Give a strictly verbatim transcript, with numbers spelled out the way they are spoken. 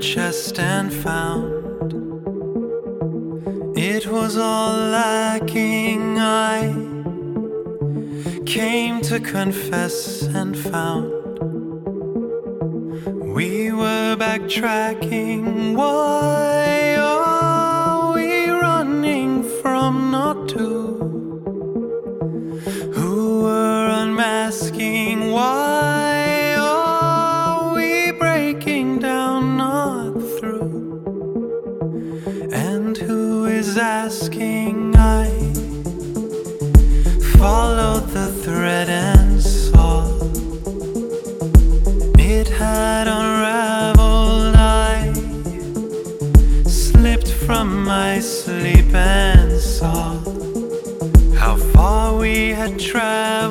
chest and found it was all lacking. I came to confess and found we were backtracking. Why are we running from not to? Who were unmasking? Why are we breaking down not through? And who is asking? I followed the thread and saw it had unraveled. I slipped from my sleep and saw how far we had traveled.